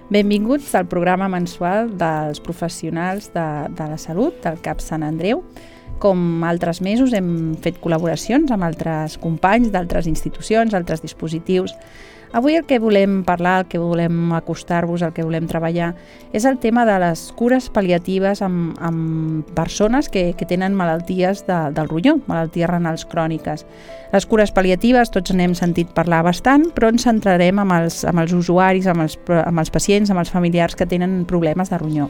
Benvinguts al programa mensual dels professionals de la salut del CAP Sant Andreu. Com altres mesos hem fet col·laboracions amb altres companys d'altres institucions, altres dispositius. Avui el que volem parlar, el que volem acostar-vos, el que volem treballar és el tema de les cures pal·liatives amb persones que tenen malalties del ronyó, malalties renals cròniques. Les cures pal·liatives tots n'hem sentit parlar bastant, però ens centrarem amb els usuaris, amb els pacients, amb els familiars que tenen problemes de ronyó.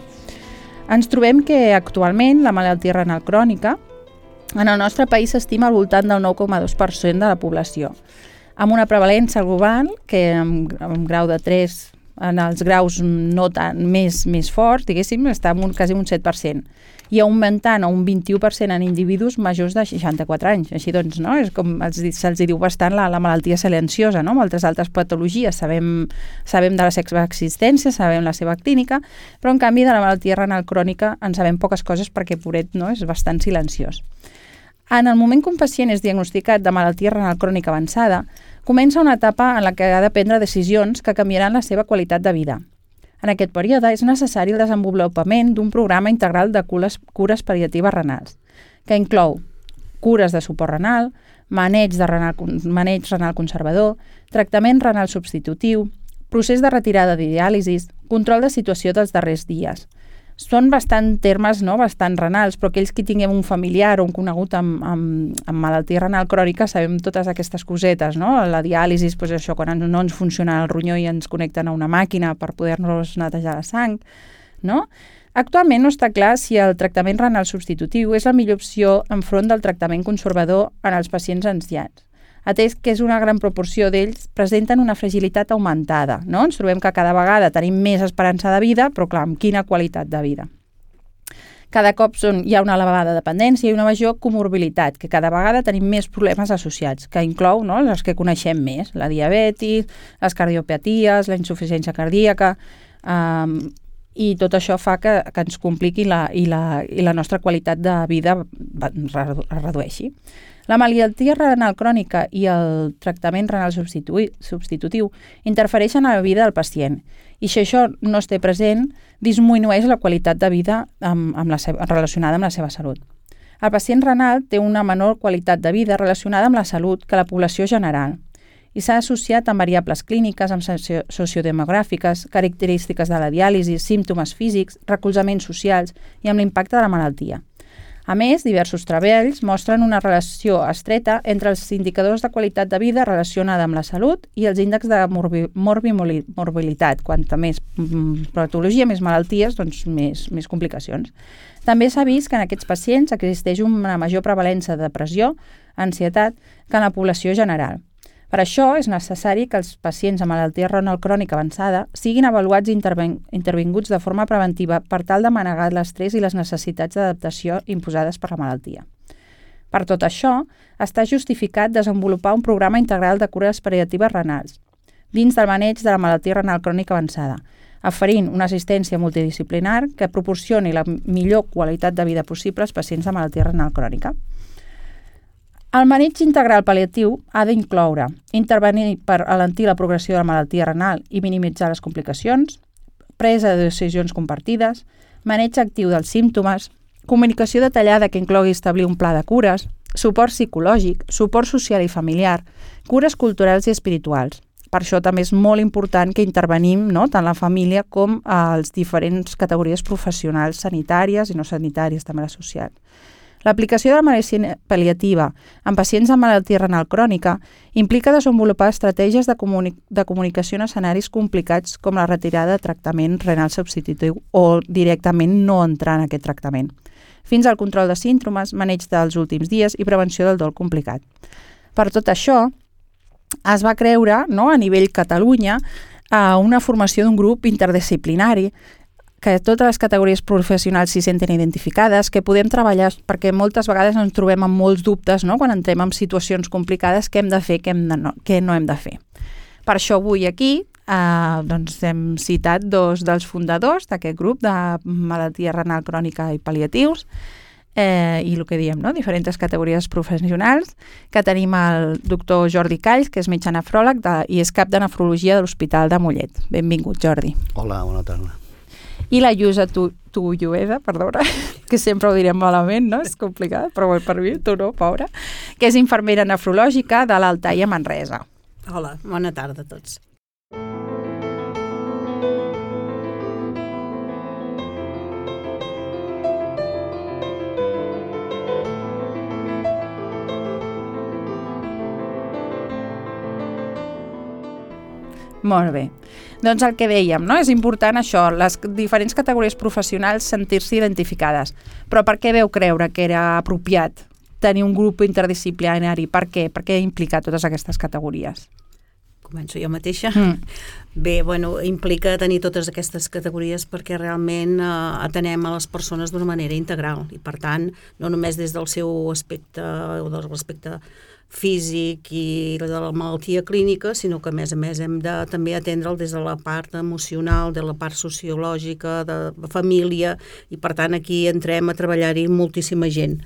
Ens trobem que actualment la malaltia renal crònica en el nostre país s'estima al voltant del 9,2% de la població, amb una prevalença global que amb grau de 3, en els graus no tan més forts, diguéssim, està en quasi un 7%, i augmentant a un 21% en individus majors de 64 anys. Així doncs, no? És com se'ls diu bastant la malaltia silenciosa, no? Moltes altres patologies sabem de la seva existència, sabem la seva clínica, però en canvi de la malaltia renal crònica en sabem poques coses perquè, pobret, no? És bastant silenciós. En el moment que un pacient és diagnosticat de malaltia renal crònica avançada, comença una etapa en la que ha de prendre decisions que canviaran la seva qualitat de vida. En aquest període és necessari el desenvolupament d'un programa integral de cures pal·liatives renals, que inclou cures de suport renal, maneig renal conservador, tractament renal substitutiu, procés de retirada de diàlisis, control de situació dels darrers dies. Són bastant termes, no? Bastant renals, però aquells que tinguem un familiar o un conegut amb malaltia renal crònica sabem totes aquestes cosetes, no? La diàlisi, doncs això, quan no ens funciona el ronyó i ens connecten a una màquina per poder-nos netejar la sang, no? Actualment no està clar si el tractament renal substitutiu és la millor opció enfront del tractament conservador en els pacients ancians, atès que és una gran proporció d'ells presenten una fragilitat augmentada, no? Ens trobem que cada vegada tenim més esperança de vida, però clar, amb quina qualitat de vida. Cada cop hi ha una elevada dependència i una major comorbilitat, que cada vegada tenim més problemes associats, que inclou, no?, les que coneixem més, la diabetis, les cardiopaties, la insuficiència cardíaca, i tot això fa que ens compliqui i la nostra qualitat de vida es redueixi. La malaltia renal crònica i el tractament renal substitutiu interfereixen a la vida del pacient i si això no es té present, disminueix la qualitat de vida relacionada amb la seva salut. El pacient renal té una menor qualitat de vida relacionada amb la salut que la població general i s'ha associat amb variables clíniques, amb sociodemogràfiques, característiques de la diàlisi, símptomes físics, recolzaments socials i amb l'impacte de la malaltia. A més, diversos treballs mostren una relació estreta entre els indicadors de qualitat de vida relacionada amb la salut i els índexs de morbilitat. Quanta més patologia, més malalties, doncs més complicacions. També s'ha vist que en aquests pacients existeix una major prevalença de depressió, ansietat, que en la població general. Per això és necessari que els pacients amb malaltia renal crònica avançada siguin avaluats i intervinguts de forma preventiva per tal de manegar l'estrès i les necessitats d'adaptació imposades per la malaltia. Per tot això, està justificat desenvolupar un programa integral de cures pal·liatives renals dins del maneig de la malaltia renal crònica avançada, oferint una assistència multidisciplinar que proporcioni la millor qualitat de vida possible als pacients amb malaltia renal crònica. El maneig integral pal·liatiu ha d'incloure intervenir per alentir la progressió de la malaltia renal i minimitzar les complicacions, presa de decisions compartides, maneig actiu dels símptomes, comunicació detallada que inclogui establir un pla de cures, suport psicològic, suport social i familiar, cures culturals i espirituals. Per això també és molt important que intervenim, no?, tant la família com les diferents categories professionals sanitàries i no sanitàries, també la social. L'aplicació de la medicina pal·liativa en pacients amb malaltia renal crònica implica desenvolupar estratègies de comunicació en escenaris complicats com la retirada de tractament renal substitutiu o directament no entrar en aquest tractament, fins al control de símptomes, maneig dels últims dies i prevenció del dol complicat. Per tot això, es va creure, no, a nivell Catalunya, una formació d'un grup interdisciplinari que totes les categories professionals s'hi senten identificades, que podem treballar, perquè moltes vegades ens trobem amb molts dubtes, no?, quan entrem en situacions complicades, què hem de fer, què no hem de fer. Per això avui aquí hem citat dos dels fundadors d'aquest grup de malaltia renal crònica i pal·liatius, i el que diem, no? Diferents categories professionals, que tenim el doctor Jordi Calls, que és metge nefròleg i és cap de nefrologia de l'Hospital de Mollet. Benvingut, Jordi. Hola, bona tarda. I la Lluïsa Tullueda, perdona, que sempre ho direm malament, no? És complicat, però per mi, tu no, pobra, que és infermera nefrològica de l'Altai a Manresa. Hola, bona tarda a tots. Molt bé. Doncs el que dèiem, no? És important això, les diferents categories professionals sentir-se identificades. Però per què veu creure que era apropiat tenir un grup interdisciplinari? Per què? Per què implica totes aquestes categories? Començo jo mateixa? Bé, implica tenir totes aquestes categories perquè realment atenem a les persones d'una manera integral i, per tant, no només des del seu aspecte o del respecte físic i de la malaltia clínica, sinó que a més hem de també atendre'l des de la part emocional, de la part sociològica, de la família, i per tant aquí entrem a treballar-hi moltíssima gent.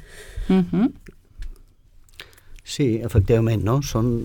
Sí, efectivament, no?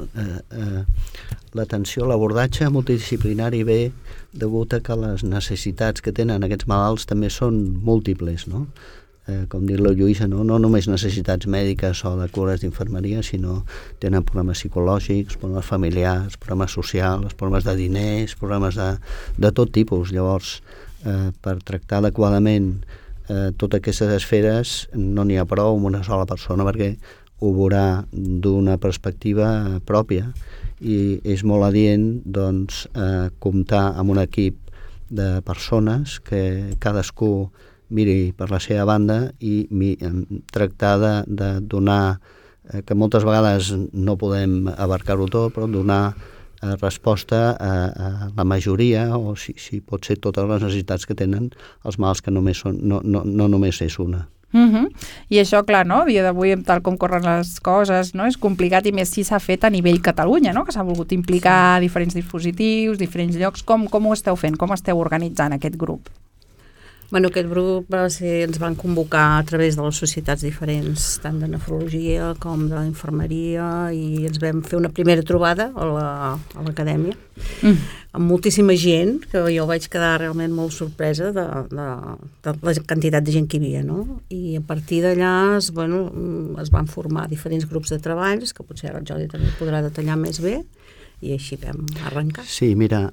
L'atenció, l'abordatge multidisciplinari ve degut a que les necessitats que tenen aquests malalts també són múltiples, no? Com diu la Lluïsa, no només necessitats mèdiques o de cures d'infermeria, sinó tenen problemes psicològics, problemes familiars, problemes socials, problemes de diners, problemes de tot tipus. Llavors, per tractar adequadament totes aquestes esferes no n'hi ha prou amb una sola persona perquè ho veurà d'una perspectiva pròpia i és molt adient doncs, comptar amb un equip de persones que cadascú miri per la seva banda i tractar de donar, que moltes vegades no podem abarcar-ho tot, però donar resposta a la majoria o si pot ser totes les necessitats que tenen els mals que només són, no només és una. I això, clar, no? A dia d'avui, tal com corren les coses, no? És complicat i més si s'ha fet a nivell Catalunya, no? Que s'ha volgut implicar diferents dispositius, diferents llocs. Com ho esteu fent? Com esteu organitzant aquest grup? Aquest grup ens van convocar a través de les societats diferents, tant de nefrologia com d'infermeria, i ens vam fer una primera trobada a l'acadèmia amb moltíssima gent, que jo vaig quedar realment molt sorpresa de la quantitat de gent que hi havia, no? I a partir d'allà es van formar diferents grups de treballs, que potser ara el Jordi també podrà detallar més bé, i així vam arrencar. Sí, mira,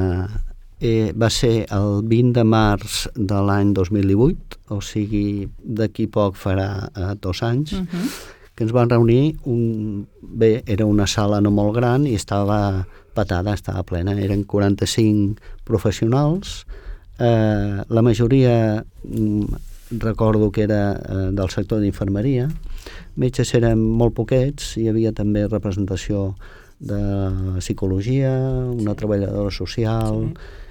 va ser el 20 de març de l'any 2018, o sigui, d'aquí poc farà 2 anys, que ens van reunir, era una sala no molt gran i estava petada, estava plena, eren 45 professionals, la majoria recordo que era del sector d'infermeria, metges eren molt poquets, hi havia també representació de psicologia, una treballadora social,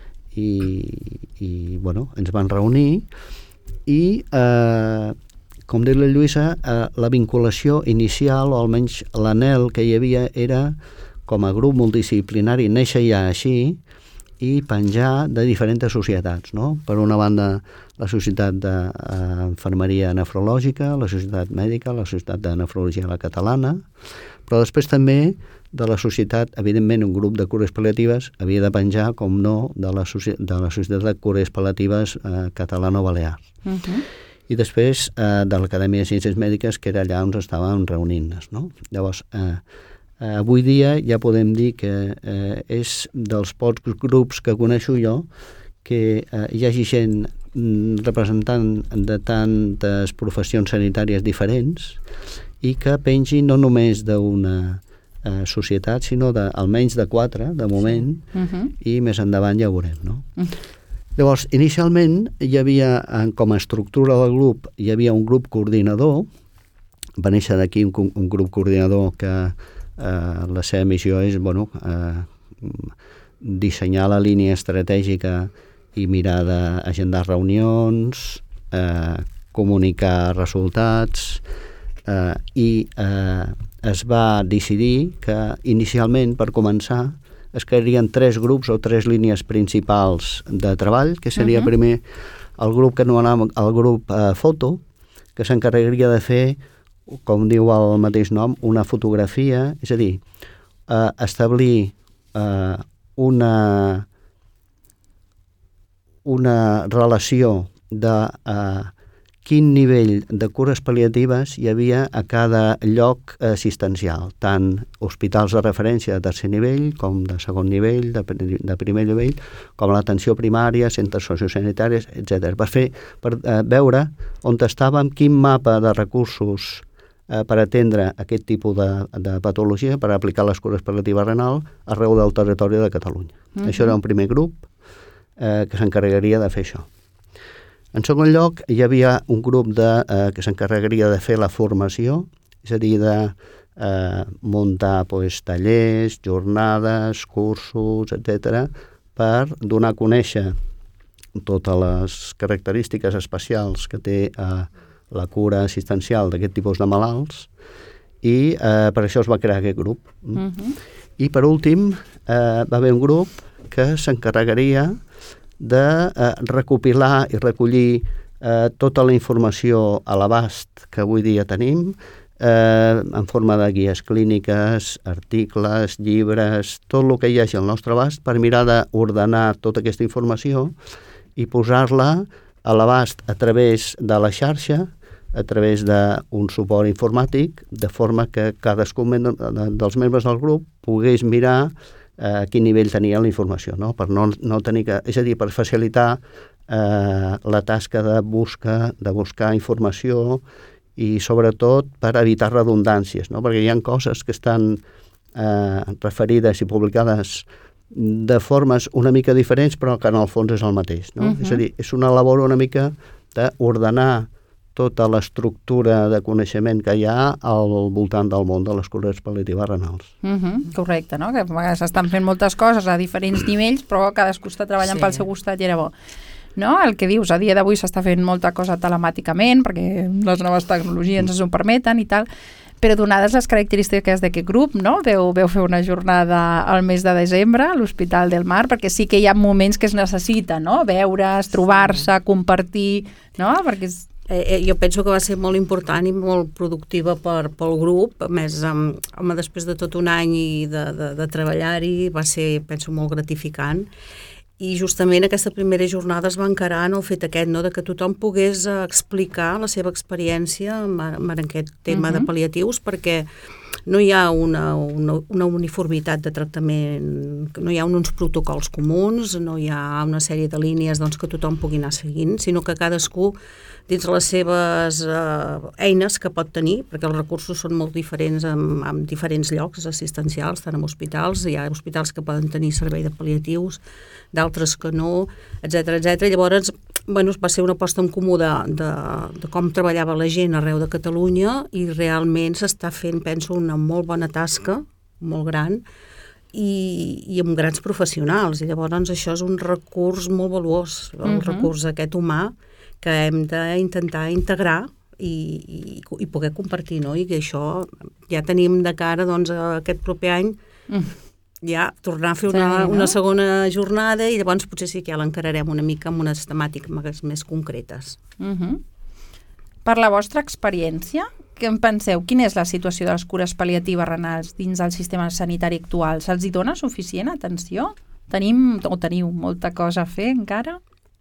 i ens van reunir i com diu la Lluïsa, la vinculació inicial, o almenys l'anhel que hi havia, era com a grup multidisciplinari néixer ja així i penjar de diferents societats, no? Per una banda, la Societat d'Infermeria Nefrològica, la Societat Mèdica, la Societat de Nefrologia la Catalana, però després també de la societat, evidentment, un grup de cures pal·liatives havia de penjar, com no, de la Societat de Cures Pal·liatives Catalano-Balear. I després de l'Acadèmia de Ciències Mèdiques, que era allà on estàvem reunint-nos, no? Llavors, avui dia ja podem dir que és dels pocs grups que coneixo jo que hi hagi gent representant de tantes professions sanitàries diferents i que pengi no només d'una societat, sinó almenys de 4, de moment, i més endavant ja ho veurem, no? Llavors, inicialment, hi havia, com a estructura del grup, hi havia un grup coordinador, va néixer d'aquí un grup coordinador que la seva missió és, dissenyar la línia estratègica i mirar d'agendar reunions, comunicar resultats, i es va decidir que inicialment, per començar, es crearien 3 grups o 3 línies principals de treball, que seria primer el grup que anomenàvem el grup foto, que s'encarregaria de fer, com diu el mateix nom, una fotografia, és a dir, establir una relació de quin nivell de cures pal·liatives hi havia a cada lloc assistencial, tant hospitals de referència de tercer nivell, com de segon nivell, de primer nivell, com l'atenció primària, centres sociosanitaris, etc. Per veure on estàvem, quin mapa de recursos per atendre aquest tipus de patologia, per aplicar les cures pal·liatives renal arreu del territori de Catalunya. Això era un primer grup que s'encarregaria de fer això. En segon lloc, hi havia un grup que s'encarregaria de fer la formació, és a dir, de muntar tallers, jornades, cursos, etc., per donar a conèixer totes les característiques especials que té la cura assistencial d'aquest tipus de malalts, i per això es va crear aquest grup. I per últim, va haver un grup que s'encarregaria de recopilar i recollir tota la informació a l'abast que avui dia tenim en forma de guies clíniques, articles, llibres, tot el que hi hagi al nostre abast, per mirar d'ordenar tota aquesta informació i posar-la a l'abast a través de la xarxa, a través d'un suport informàtic, de forma que cadascun dels membres del grup pogués mirar a quin nivell tenia la informació, no? Per no tenir que... És a dir, per facilitar la tasca de buscar informació i, sobretot, per evitar redundàncies, no? Perquè hi ha coses que estan referides i publicades de formes una mica diferents, però que en el fons és el mateix, no? És a dir, és una labor una mica d'ordenar tota l'estructura de coneixement que hi ha al voltant del món de les cures pal·liatives renals. Correcte, no? Que s'estan fent moltes coses a diferents nivells, però cadascú està treballant pel seu costat i era bo. No? El que dius, a dia d'avui s'està fent molta cosa telemàticament, perquè les noves tecnologies ens ho permeten i tal, però donades les característiques d'aquest grup, no? Veu fer una jornada al mes de desembre a l'Hospital del Mar, perquè sí que hi ha moments que es necessita, no? Veure's, trobar-se, compartir, no? Perquè jo penso que va ser molt important i molt productiva pel grup, a més, després de tot un any de treballar-hi, va ser, penso, molt gratificant. I justament aquesta primera jornada es va encarar en el fet aquest, no?, de que tothom pogués explicar la seva experiència en aquest tema de pal·liatius, perquè no hi ha una uniformitat de tractament, no hi ha uns protocols comuns, no hi ha una sèrie de línies que tothom pugui anar seguint, sinó que cadascú, dins les seves eines que pot tenir, perquè els recursos són molt diferents en diferents llocs assistencials, tant en hospitals, hi ha hospitals que poden tenir servei de pal·liatius, d'altres que no, etc. Llavors, va ser una posta en comú de com treballava la gent arreu de Catalunya i realment s'està fent, penso, una molt bona tasca, molt gran, i amb grans professionals. I llavors això és un recurs molt valuós, el recurs aquest humà, que hem d'intentar integrar i poder compartir, no? I que això ja tenim de cara, aquest proper any, ja tornar a fer una segona jornada i llavors potser sí que ja l'encararem una mica amb unes temàtiques més concretes. Per la vostra experiència, què en penseu? Quina és la situació de les cures pal·liatives renals dins del sistema sanitari actual? Se'ls hi dona suficient atenció? Teniu molta cosa a fer encara?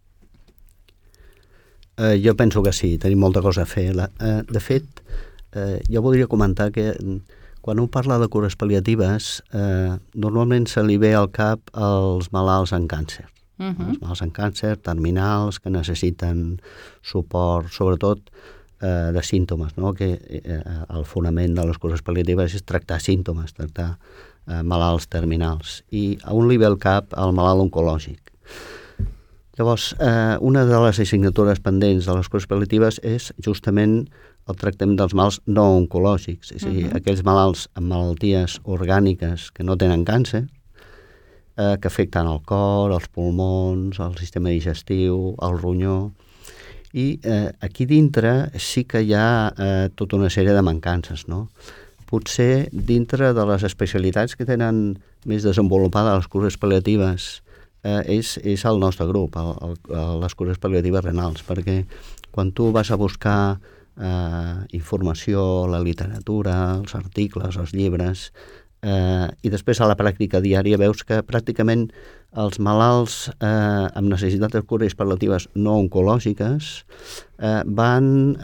Jo penso que sí, tenim molta cosa a fer. De fet, jo voldria comentar que quan un parla de cures pal·liatives, normalment se li ve al cap els malalts en càncer. Els malalts en càncer, terminals, que necessiten suport, sobretot de símptomes, no? Que el fonament de les cures pal·liatives és tractar símptomes, tractar malalts terminals. I a un li ve al cap el malalt oncològic. Llavors, una de les assignatures pendents de les cures pal·liatives és justament el tractament dels malalts no oncològics, és a dir, aquells malalts amb malalties orgàniques que no tenen càncer, que afecten el cor, els pulmons, el sistema digestiu, el ronyó. I aquí dintre sí que hi ha tota una sèrie de mancances, no? Potser dintre de les especialitats que tenen més desenvolupades les cures pal·liatives és el nostre grup, les cures pal·liatives renals, perquè quan tu vas a buscar informació, la literatura, els articles, els llibres, i després a la pràctica diària veus que pràcticament els malalts amb necessitat de cures pal·liatives no oncològiques van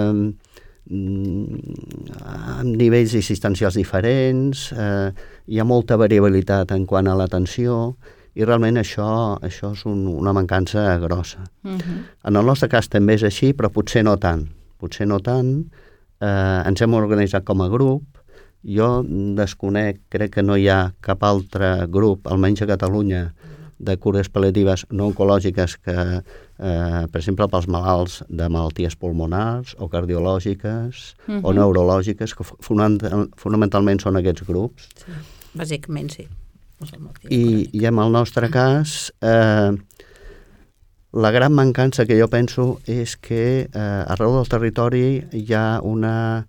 amb nivells assistencials diferents, hi ha molta variabilitat en quant a l'atenció, i realment això és una mancança grossa. En el nostre cas també és així, però potser no tant. Ens hem organitzat com a grup. Jo desconec, crec que no hi ha cap altre grup, almenys a Catalunya, de cures pal·liatives no oncològiques que, per exemple, pels malalts de malalties pulmonars o cardiològiques o neurològiques, que fonamentalment són aquests grups. Sí, bàsicament sí. I en el nostre cas, la gran mancança que jo penso és que arreu del territori hi ha una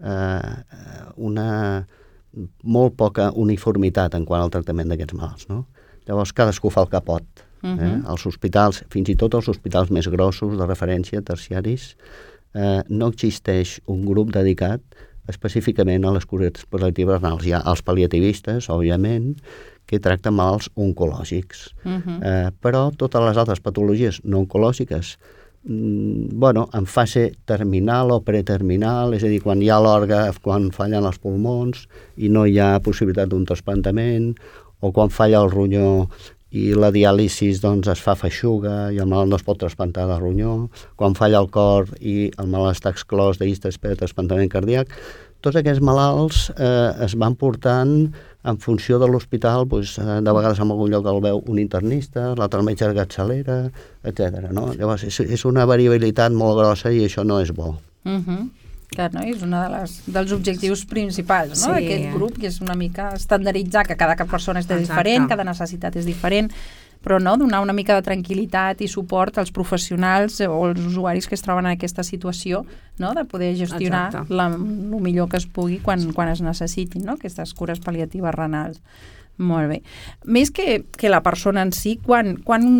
molt poca uniformitat en quant al tractament d'aquests malalts, no? Llavors cadascú fa el que pot. Els hospitals, fins i tot els hospitals més grossos de referència, terciaris, no existeix un grup dedicat específicament a les cures pal·liatives renals. Hi ha els pal·liativistes, òbviament, que tracten malalts oncològics. Però totes les altres patologies no oncològiques, en fase terminal o preterminal, és a dir, quan hi ha l'òrgan, quan fallen els pulmons i no hi ha possibilitat d'un trasplantament, o quan falla el ronyó i la diàlisi doncs, es fa feixuga i el malalt no es pot trasplantar de ronyó, quan falla el cor i el malalt està exclòs de llista d'espera de trasplantament cardíac. Tots aquests malalts es van portant en funció de l'hospital, de vegades en algun lloc el veu un internista, l'altre el metge de capçalera, etc. No? Llavors, és una variabilitat molt grossa i això no és bo. Clar, no? És un dels objectius principals, no? D'aquest grup, que és una mica estandarditzar que cada persona és diferent, cada necessitat és diferent, però no, donar una mica de tranquil·litat i suport als professionals o als usuaris que es troben en aquesta situació, no? De poder gestionar el millor que es pugui quan es necessitin, no? Aquestes cures pal·liatives renals. Molt bé. Més que la persona en si, quan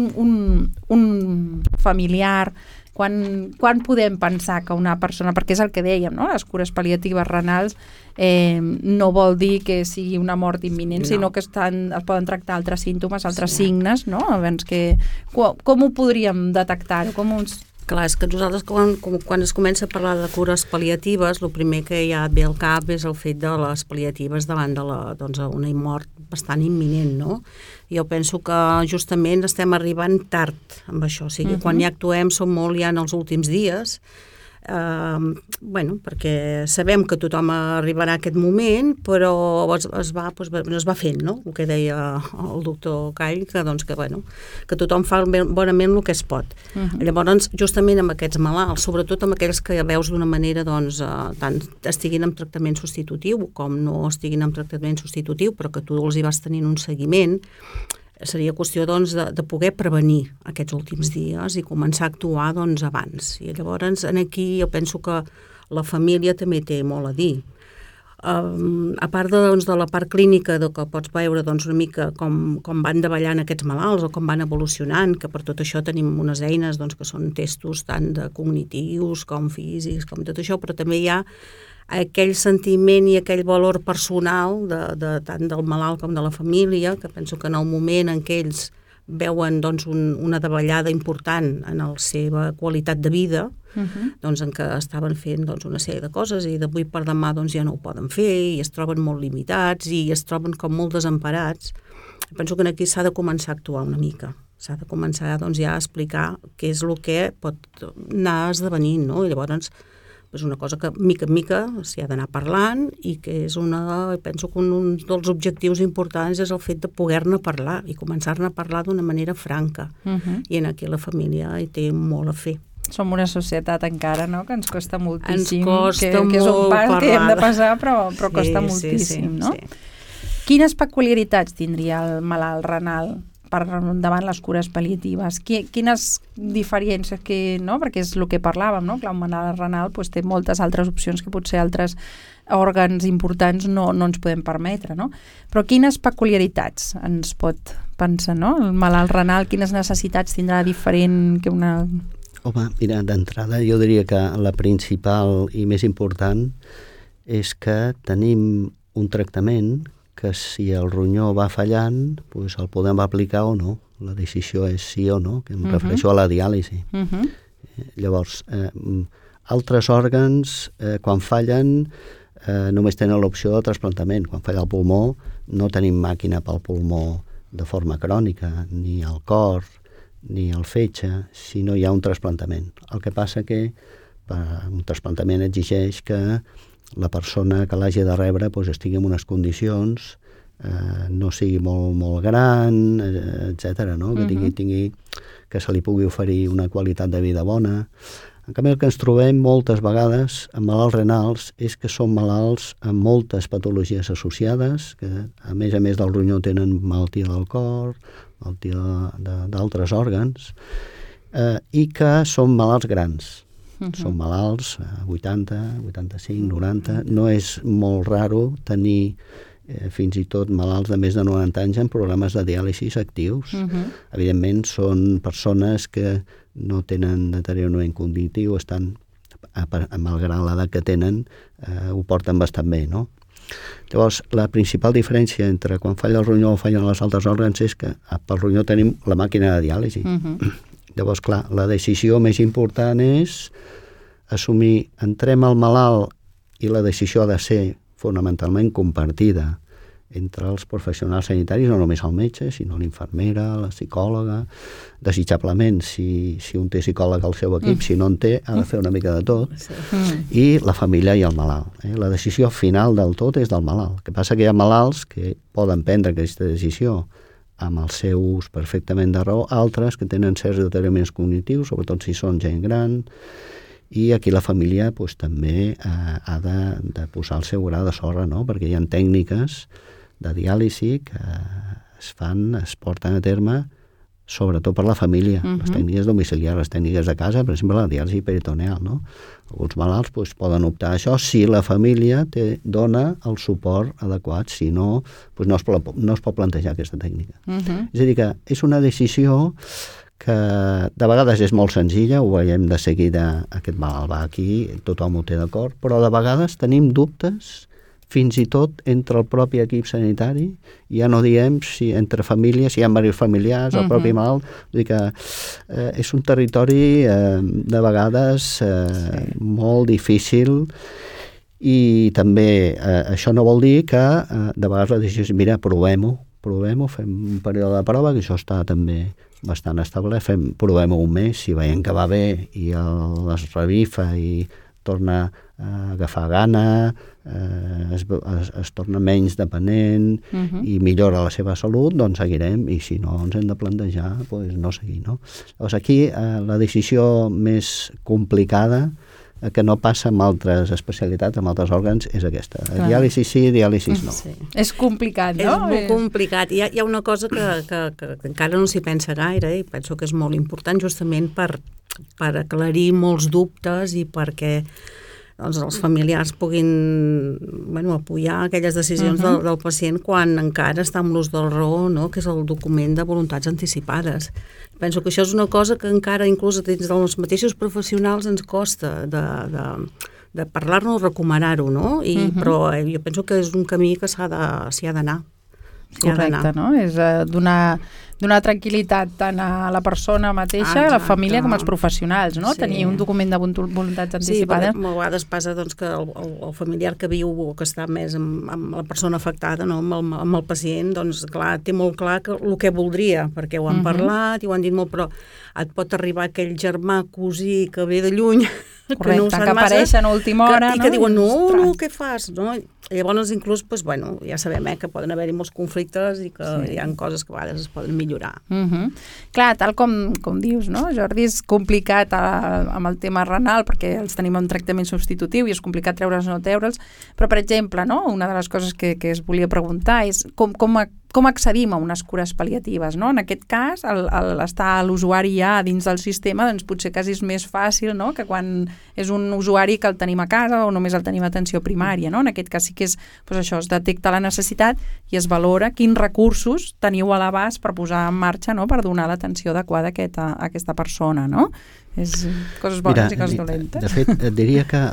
un familiar, quan podem pensar que una persona, perquè és el que dèiem, no? Les cures pal·liatives renals no vol dir que sigui una mort imminent, sinó que es poden tractar altres símptomes, altres signes, no? Com ho podríem detectar? Clar, és que nosaltres quan es comença a parlar de cures pal·liatives, el primer que ja et ve al cap és el fet de les pal·liatives davant d'una mort bastant imminent, no? Jo penso que justament estem arribant tard amb això, o sigui, quan ja actuem som molt ja en els últims dies, perquè sabem que tothom arribarà a aquest moment, però es va fent, no? El que deia el doctor Call, que tothom fa bonament el que es pot. Llavors, justament amb aquests malalts, sobretot amb aquells que veus d'una manera, tant estiguin en tractament substitutiu com no estiguin en tractament substitutiu, però que tu els hi vas tenint un seguiment, seria qüestió de poder prevenir aquests últims dies i començar a actuar abans. I llavors aquí jo penso que la família també té molt a dir. A part de la part clínica que pots veure una mica com van davallant aquests malalts o com van evolucionant, que per tot això tenim unes eines que són testos tant de cognitius com físics, com tot això, però també hi ha aquell sentiment i aquell valor personal tant del malalt com de la família, que penso que en el moment en què ells veuen una davallada important en la seva qualitat de vida, en què estaven fent una sèrie de coses i d'avui per demà ja no ho poden fer i es troben molt limitats i es troben com molt desemparats, penso que aquí s'ha de començar a actuar una mica. S'ha de començar ja a explicar què és el que pot anar esdevenint, no? I llavors és una cosa que mica en mica s'hi ha d'anar parlant i que penso que un dels objectius importants és el fet de poder-ne parlar i començar-ne a parlar d'una manera franca. I aquí la família hi té molt a fer. Som una societat encara, no?, que ens costa moltíssim. Ens costa molt que és un pas que hem de passar, però costa moltíssim, no? Quines peculiaritats tindria el malalt renal davant les cures pal·liatives? Quines diferències, no? Perquè és el que parlàvem, no? Que un malalt renal té moltes altres opcions que potser altres òrgans importants no ens podem permetre, no? Però quines peculiaritats ens pot pensar, no? El malalt renal, quines necessitats tindrà diferent que una... Home, mira, d'entrada jo diria que la principal i més important és que tenim un tractament que si el ronyó va fallant, doncs el podem aplicar o no. La decisió és sí o no, que em refereixo a la diàlisi. Llavors, altres òrgans, quan fallen, només tenen l'opció de trasplantament. Quan falla el pulmó, no tenim màquina pel pulmó de forma crònica, ni el cor, ni el fetge, si no hi ha un trasplantament. El que passa que un trasplantament exigeix que la persona que l'hagi de rebre estigui en unes condicions, no sigui molt gran, etc. No? Que tingui que se li pugui oferir una qualitat de vida bona. En canvi, el que ens trobem moltes vegades amb malalts renals és que són malalts amb moltes patologies associades, que a més del ronyó tenen malaltia del cor, malaltia d'altres òrgans, i que són malalts grans. Són malalts 80, 85, 90. No és molt raro tenir fins i tot malalts de més de 90 anys amb programes de diàlisis actius. Evidentment, són persones que no tenen deteriorament cognitiu, estan, malgrat l'edat que tenen, ho porten bastant bé, no? Llavors, la principal diferència entre quan falla el ronyó o fallen els altres òrgans és que pel ronyó tenim la màquina de diàlisi. Llavors, clar, la decisió més important és assumir, entrem al malalt i la decisió ha de ser fonamentalment compartida entre els professionals sanitaris, no només el metge, sinó l'infermera, la psicòloga. Desitjablement, si un té psicòleg al seu equip, si no en té, ha de fer una mica de tot. I la família i el malalt. La decisió final del tot és del malalt. El que passa que hi ha malalts que poden prendre aquesta decisió amb els seus perfectament de raó, altres que tenen certs deterioraments cognitius, sobretot si són gent gran, i aquí la família també ha de posar el seu gra de sorra, no? Perquè hi ha tècniques de diàlisi que es porten a terme sobretot per la família, les tècniques domiciliars, les tècniques de casa, per exemple la diàlisi peritoneal, no? Alguns malalts poden optar a això si la família dona el suport adequat, si no, no es pot plantejar aquesta tècnica. És a dir, que és una decisió que de vegades és molt senzilla, ho veiem de seguida, aquest malalt va aquí, tothom ho té d'acord, però de vegades tenim dubtes, fins i tot entre el propi equip sanitari, ja no diem si entre famílies, si hi ha diversos familiars, el propi malalt, vull dir que és un territori de vegades molt difícil, i també això no vol dir que de vegades la decisió és, mira, provem-ho, fem un període de prova, que això està també bastant establert, provem-ho un mes, si veiem que va bé i es revifa i torna a agafar gana, es torna menys dependent i millora la seva salut, doncs seguirem, i si no ens hem de plantejar no seguir, no? Llavors aquí la decisió més complicada que no passa amb altres especialitats, amb altres òrgans, és aquesta. Diàlisi sí, diàlisi no. Sí. És complicat, no? És molt complicat. Hi ha una cosa que encara no s'hi pensa gaire, i penso que és molt important justament per aclarir molts dubtes i perquè els familiars puguin apoyar aquelles decisions del pacient quan encara està amb l'ús del raó, no? Que és el document de voluntats anticipades. Penso que això és una cosa que encara inclús dins dels mateixos professionals ens costa de parlar-ne o recomanar-ho, no? Però jo penso que és un camí que s'hi ha d'anar. Correcte, no? És donar tranquil·litat tant a la persona mateixa, a la família, com als professionals, no? Tenir un document de voluntats anticipades. Sí, perquè a vegades passa que el familiar que viu o que està més amb la persona afectada, no? amb el pacient, doncs clar, té molt clar el que voldria, perquè ho han parlat i ho han dit molt, però et pot arribar aquell germà, cosí que ve de lluny, que no ho sap massa, que apareixen a última hora, i que diuen, no, què fas? No? I llavors, inclús, ja sabem que poden haver-hi molts conflictes i que hi ha coses que a vegades es poden millorar. Clar, tal com dius, no, Jordi, és complicat amb el tema renal perquè els tenim en tractament substitutiu i és complicat treure'ls o no treure'ls, però, per exemple, no, una de les coses que es volia preguntar és com com accedim a unes cures pal·liatives, no? En aquest cas, estar l'usuari ja dins del sistema, doncs potser quasi és més fàcil, no?, que quan és un usuari que el tenim a casa o només el tenim a atenció primària, no? En aquest cas sí que és, doncs això, es detecta la necessitat i es valora quins recursos teniu a l'abast per posar en marxa, no?, per donar l'atenció adequada a aquesta persona, no? És coses bones i coses dolentes. De fet, et diria que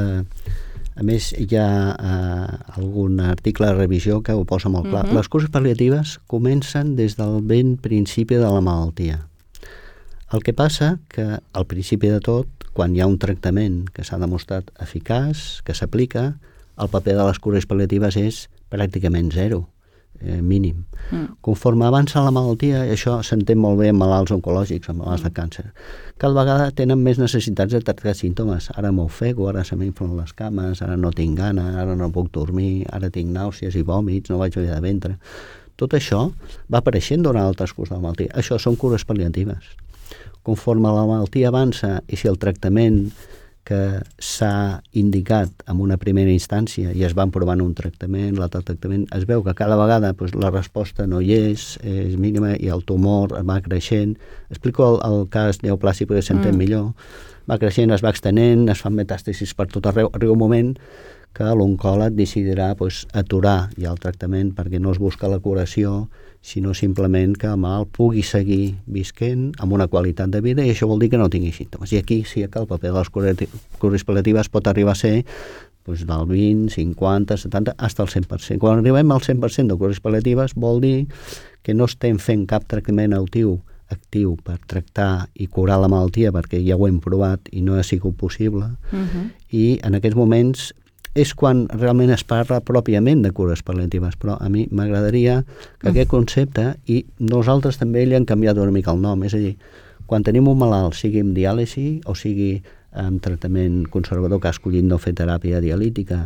a més, hi ha algun article de revisió que ho posa molt clar. Les cures pal·liatives comencen des del ben principi de la malaltia. El que passa que al principi de tot, quan hi ha un tractament que s'ha demostrat eficaç, que s'aplica, el paper de les cures pal·liatives és pràcticament zero, mínim. Conforme avança la malaltia, i això s'entén molt bé en malalts oncològics, en malalts de càncer, cada vegada tenen més necessitats de tractar símptomes. Ara m'ofego, ara se m'inflen les cames, ara no tinc gana, ara no puc dormir, ara tinc nàusees i vòmits, no vaig bé de ventre. Tot això va apareixent durant el transcurs de la malaltia. Això són cures pal·liatives. Conforme la malaltia avança i si el tractament que s'ha indicat en una primera instància i es van provant un tractament, l'altre tractament, es veu que cada vegada la resposta no hi és mínima i el tumor va creixent. Explico el cas neoplàstic perquè s'entén millor. Va creixent, es va extenent, es fan metàstasis per tot arreu. Arriba un moment que l'oncòleg decidirà aturar ja el tractament perquè no es busca la curació, sinó simplement que el malalt pugui seguir visquent amb una qualitat de vida i això vol dir que no tingui símptomes. I aquí sí que el paper de les cures pal·liatives pot arribar a ser del 20, 50, 70, fins al 100%. Quan arribem al 100% de cures pal·liatives vol dir que no estem fent cap tractament actiu per tractar i curar la malaltia perquè ja ho hem provat i no ha sigut possible. I en aquests moments és quan realment es parla pròpiament de cures pal·liatives, però a mi m'agradaria que aquest concepte, i nosaltres també li hem canviat una mica el nom, és a dir, quan tenim un malalt, sigui amb diàlisi o sigui amb tractament conservador que ha escollit no fer teràpia dialítica,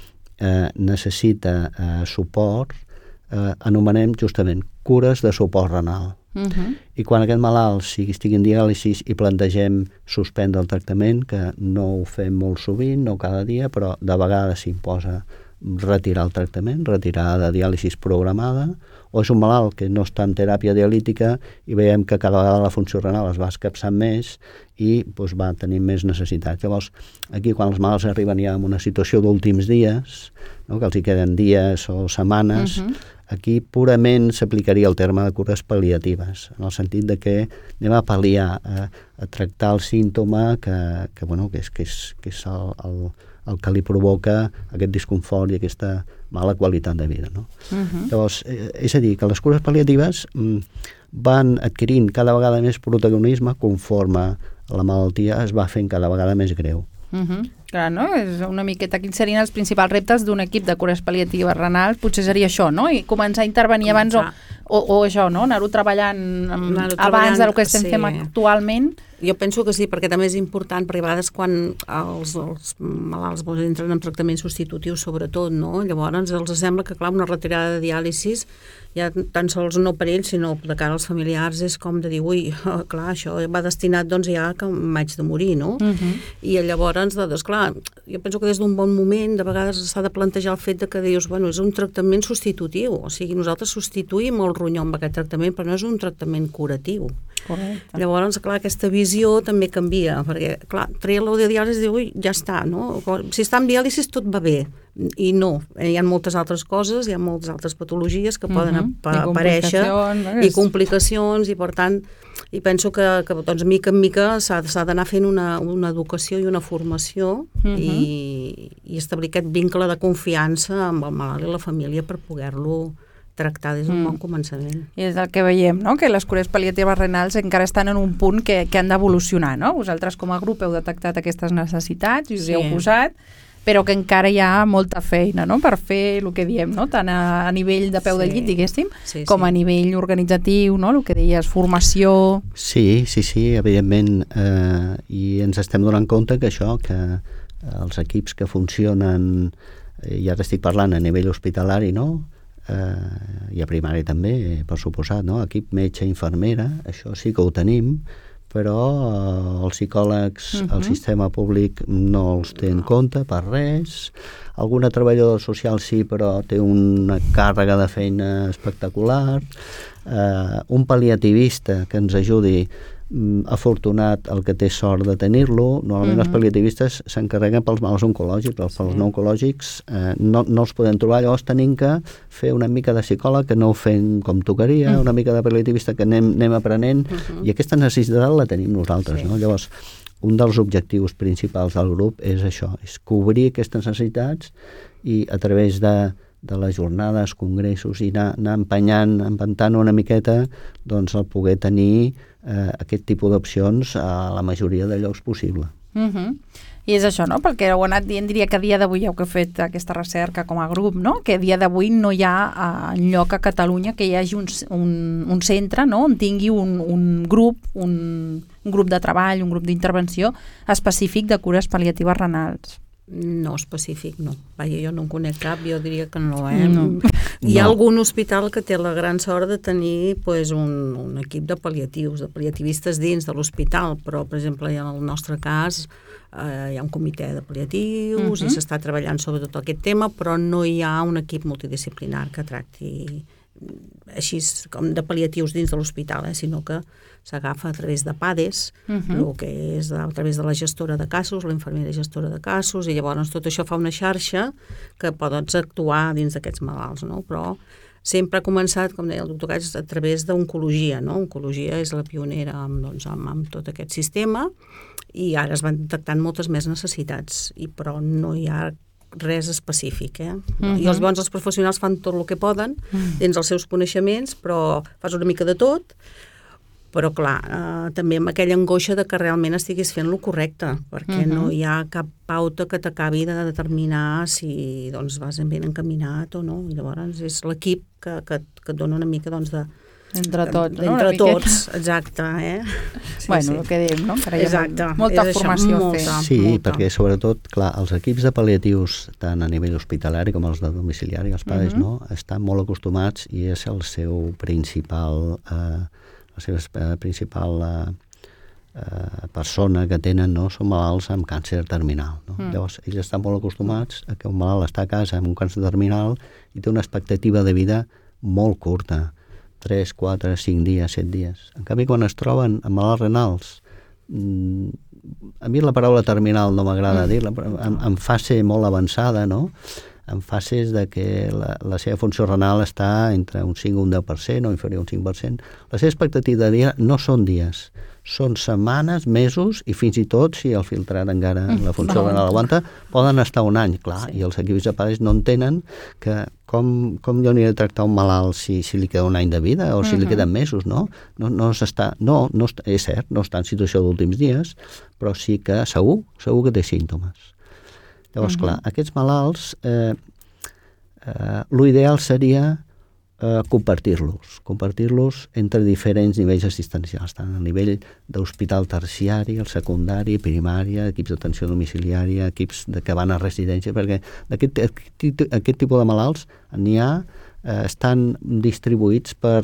necessita suport, anomenem justament cures de suport renal. I quan aquest malalt estigui en diàlisi i plantegem suspendre el tractament, que no ho fem molt sovint, no cada dia, però de vegades s'imposa retirar el tractament, retirar de diàlisi programada, o és un malalt que no està en teràpia dialítica i veiem que cada vegada la funció renal es va escapçant més i va tenir més necessitats. Llavors, aquí quan els malalts arriben ja en una situació d'últims dies, no, que els hi queden dies o setmanes, aquí purament s'aplicaria el terme de cures pal·liatives, en el sentit de que anem a pal·liar, a tractar el símptoma que és el que li provoca aquest disconfort i aquesta mala qualitat de vida. No? Llavors, és a dir, que les cures pal·liatives van adquirint cada vegada més protagonisme conforme la malaltia es va fent cada vegada més greu. Clar, no? És una miqueta, quins serien els principals reptes d'un equip de cures pal·liatives renals? Potser seria això, no? I començar a intervenir abans o això, no? Anar-ho treballant abans del que estem fent actualment. Jo penso que sí, perquè també és important, perquè a vegades quan els malalts entren en tractament substitutiu, sobretot, no? Llavors els sembla que, clar, una retirada de diàlisis, ja tan sols no per ells, sinó de cara als familiars, és com de dir, ui, clar, això va destinat, doncs, ja que m'haig de morir, no? I llavors, clar, jo penso que des d'un bon moment, de vegades s'ha de plantejar el fet de que dius, bueno, és un tractament substitutiu, o sigui, nosaltres substituïm el ronyó amb aquest tractament, però no és un tractament curatiu. Correcte. Llavors, clar, aquesta visió també canvia, perquè, clar, treia-lo de diàlisi i diu, ui, ja està, no? Si està en diàlisi tot va bé, i no, hi ha moltes altres coses, hi ha moltes altres patologies que poden aparèixer, i complicacions, i per tant, i penso que doncs, mica en mica s'ha d'anar fent una educació i una formació i establir aquest vincle de confiança amb el malalt i la família per poder-lo tractar des d'un bon començament. I és el que veiem, no? Que les cures pal·liatives renals encara estan en un punt que han d'evolucionar, no? Vosaltres com a grup heu detectat aquestes necessitats i us hi heu posat, però que encara hi ha molta feina, no?, per fer el que diem, no?, tant a nivell de peu de llit, diguéssim, com a nivell organitzatiu, no?, el que deies, formació... Sí, evidentment, i ens estem donant compte que això, que els equips que funcionen, i ara estic parlant a nivell hospitalari, no?, i a primari també, per suposat, no?, equip metge, infermera, això sí que ho tenim, però els psicòlegs, el sistema públic no els té en compte per res. Alguna treballadora social sí, però té una càrrega de feina espectacular. Un pal·liativista que ens ajudi, afortunat el que té sort de tenir-lo. Normalment els pal·liativistes s'encarreguen pels malalts oncològics, pels no oncològics no els podem trobar, llavors tenim que fer una mica de psicòleg que no ho fem com tocaria, una mica de pal·liativista que anem aprenent, i aquesta necessitat la tenim nosaltres, no? Llavors, un dels objectius principals del grup és això, és cobrir aquestes necessitats i a través de les jornades, congressos, i anar empentant una miqueta, doncs el poder tenir aquest tipus d'opcions a la majoria de llocs possible. I és això, no? Perquè ho he anat dient, diria que a dia d'avui heu fet aquesta recerca com a grup, no? Que a dia d'avui no hi ha enlloc a Catalunya que hi hagi un centre, no? On tingui un grup, un grup de treball, un grup d'intervenció específic de cures pal·liatives renals. No específic, no. Vaja, jo no en conec cap, jo diria que no, Hi ha algun hospital que té la gran sort de tenir un equip de pal·liatius, de pal·liativistes dins de l'hospital, però, per exemple, en el nostre cas hi ha un comitè de pal·liatius i s'està treballant sobre tot aquest tema, però no hi ha un equip multidisciplinar que tracti així com de pal·liatius dins de l'hospital, sinó que s'agafa a través de PADES, el que és a través de la gestora de casos, la infermera gestora de casos, i llavors tot això fa una xarxa que pots actuar dins d'aquests malalts, no? Però sempre ha començat, com deia el doctor Gats, a través d'oncologia, no? Oncologia és la pionera amb tot aquest sistema, i ara es van detectant moltes més necessitats, però no hi ha res específic, I els professionals fan tot el que poden dins els seus coneixements, però fas una mica de tot, però clar, també amb aquella angoixa de que realment estiguis fent-lo correcte, perquè no hi ha cap pauta que t'acabi de determinar si vas ben encaminat o no, i llavors és l'equip que et dona una mica de... Entre tots, no? Entre tots, exacte, Bueno, el que dèiem, no? Exacte. Molta formació a fer. Sí, perquè sobretot, clar, els equips de pal·liatius, tant a nivell hospitalari com els de domiciliari, els PADES, no? Estan molt acostumats i és el seu principal... la seva principal persona que tenen, no? Són malalts amb càncer terminal, no? Llavors, ells estan molt acostumats a que un malalt està a casa amb un càncer terminal i té una expectativa de vida molt curta, 3, 4, 5 dies, 7 dies. En canvi, quan es troben amb malalts renals, a mi la paraula terminal no m'agrada dir-la, en fase molt avançada, no? En fases de que la seva funció renal està entre un 5 o un 10%, o inferior a un 5%. La seva expectativa de dia no són dies, són setmanes, mesos, i fins i tot, si el filtrat encara la funció renal aguanta, poden estar un any, clar, i els equips de PADES no entenen que com jo aniré a tractar un malalt si li queda un any de vida o si li queden mesos, no? És cert, no està en situació d'últims dies, però sí que segur que té símptomes. Llavors, clar, aquests malalts, l'ideal seria compartir-los entre diferents nivells assistencials, tant a nivell d'hospital terciari, el secundari, primària, equips d'atenció domiciliària, equips que van a residència, perquè aquest tipus de malalts n'hi ha, estan distribuïts per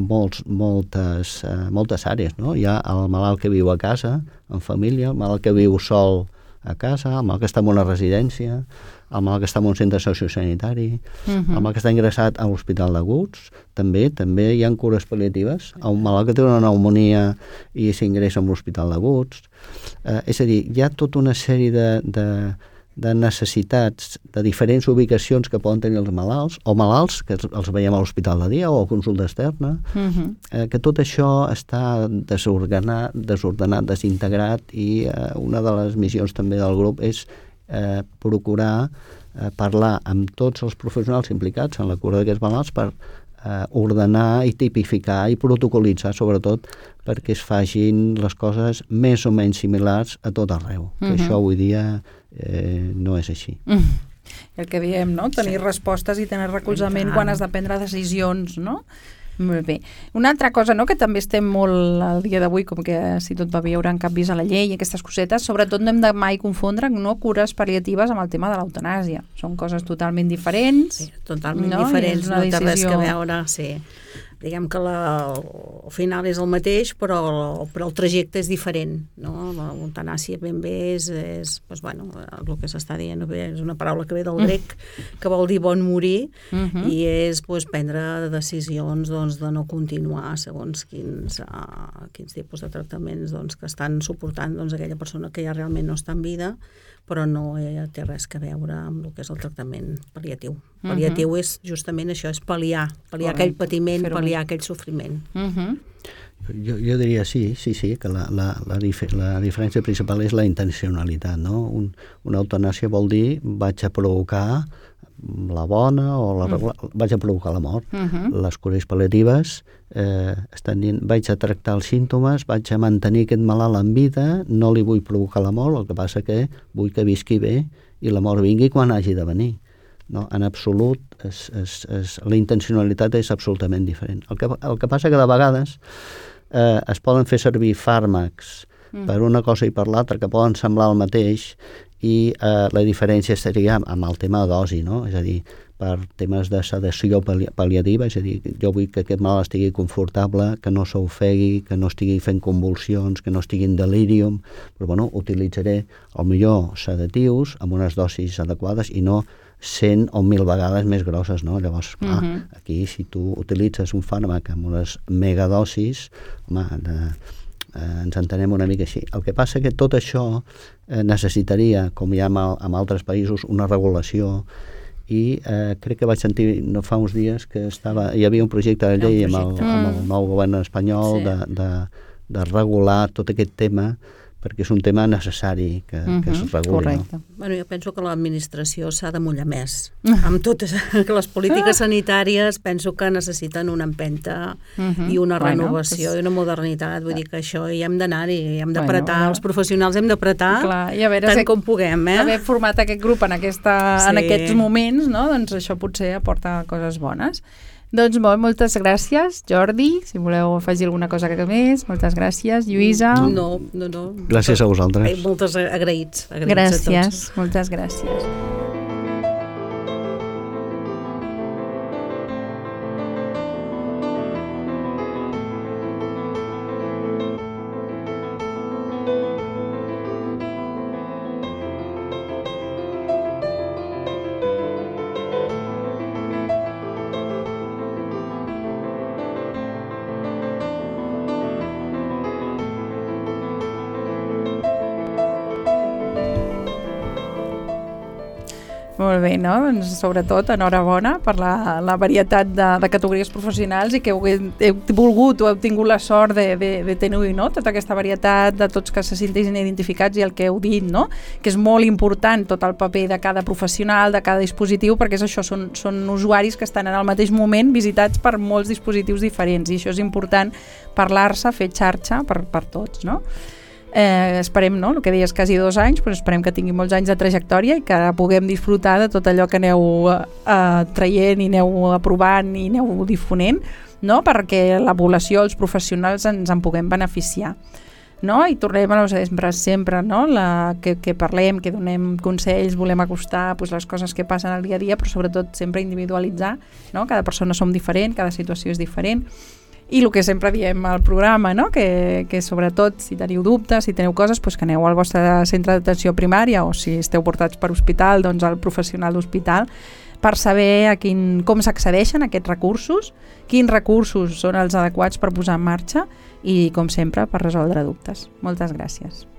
moltes àrees, no? Hi ha el malalt que viu a casa, en família, el malalt que viu sol a casa, el malalt que està en una residència, el malalt que està en un centre sociosanitari, el malalt que està ingressat a l'hospital d'aguts, també hi ha cures pal·liatives, un malalt que té una pneumonia i s'ingressa en l'hospital d'aguts. És a dir, hi ha tota una sèrie de necessitats de diferents ubicacions que poden tenir els malalts, o malalts que els veiem a l'hospital de dia o a consulta externa, que tot això està desordenat, desintegrat, i una de les missions també del grup és procurar parlar amb tots els professionals implicats en la cura d'aquests malalts per ordenar i tipificar i protocolitzar, sobretot, perquè es facin les coses més o menys similars a tot arreu. Que això avui dia no és així. El que diem, no? Tenir respostes i tenir recolzament quan has de prendre decisions, no? Molt bé. Una altra cosa, no?, que també estem molt al dia d'avui, com que si tot va bé hi haurà canvis a la llei i aquestes cosetes, sobretot no hem de mai confondre cures pal·liatives amb el tema de l'eutanàsia. Són coses totalment diferents. Sí, totalment diferents, no té res a veure, sí. diguem que al final és el mateix, però el trajecte és diferent, no? L'eutanàsia ben bé és doncs, bueno, el que s'està dient és una paraula que ve del grec, que vol dir bon morir, i és doncs, prendre decisions doncs, de no continuar segons quins tipus de tractaments doncs, que estan suportant doncs, aquella persona que ja realment no està en vida, però no té res a veure amb el que és el tractament pal·liatiu. Pal·liatiu és justament això, és pal·liar aquell patiment, pal·liar aquell sofriment. Jo diria sí, que la diferència principal és la intencionalitat, no? Una eutanàsia vol dir vaig a provocar la bona o la regular, vaig a provocar la mort. Les cures pal·liatives estan dient vaig a tractar els símptomes, vaig a mantenir aquest malalt en vida, no li vull provocar la mort, el que passa que vull que visqui bé i la mort vingui quan hagi de venir. No? En absolut, la intencionalitat és absolutament diferent. El que passa que de vegades es poden fer servir fàrmacs per una cosa i per l'altra que poden semblar el mateix i la diferència seria amb el tema de dosi, no? És a dir, per temes de sedació pal·liativa, és a dir, jo vull que aquest malalt estigui confortable, que no s'ofegui, que no estigui fent convulsions, que no estigui en delírium, però bueno, utilitzaré el millor sedatius amb unes dosis adequades i no 100 o 1.000 vegades més grosses, no? Llavors, clar, aquí si tu utilitzes un fàrmac amb unes megadosis, home, ens entenem una mica així. El que passa que tot això necessitaria, com hi ha en altres països, una regulació i crec que vaig sentir no fa uns dies que hi havia un projecte de llei amb el nou govern espanyol de regular tot aquest tema perquè és un tema necessari que es reguli. Correcte. No? Bueno, jo penso que l'administració s'ha de mullar més. Amb totes les polítiques sanitàries penso que necessiten una empenta i una renovació i una modernitat. Vull dir que això hi hem d'anar-hi, hem d'apretar, els professionals hem d'apretar tant com puguem. Haver format aquest grup en aquests moments, no? Doncs això potser aporta coses bones. Doncs moltes gràcies, Jordi. Si voleu afegir alguna cosa més, moltes gràcies. Lluïsa. No. Gràcies a vosaltres. Moltes agraïts gràcies, a tots. Moltes gràcies. Molt bé, no? Doncs sobretot enhorabona per la varietat de categories professionals i que heu volgut o heu tingut la sort de tenir, no? Tota aquesta varietat de tots que se sentin identificats i el que heu dit, no? Que és molt important tot el paper de cada professional, de cada dispositiu, perquè és això, són usuaris que estan en el mateix moment visitats per molts dispositius diferents i això és important parlar-se, fer xarxa per tots, no? Esperem, no? El que deies, quasi 2 anys, però esperem que tingui molts anys de trajectòria i que puguem disfrutar de tot allò que aneu traient i aneu aprovant i aneu difonent, no? Perquè la població, els professionals ens en puguem beneficiar. No? I tornem a sempre, no? Que parlem, que donem consells, volem acostar les coses que passen al dia a dia, però sobretot sempre individualitzar, no? Cada persona som diferent, cada situació és diferent. I el que sempre diem al programa, no? Que sobretot si teniu dubtes, si teniu coses, que aneu al vostre centre d'atenció primària o si esteu portats per hospital, doncs al professional d'hospital per saber com s'accedeixen a aquests recursos, quins recursos són els adequats per posar en marxa i, com sempre, per resoldre dubtes. Moltes gràcies.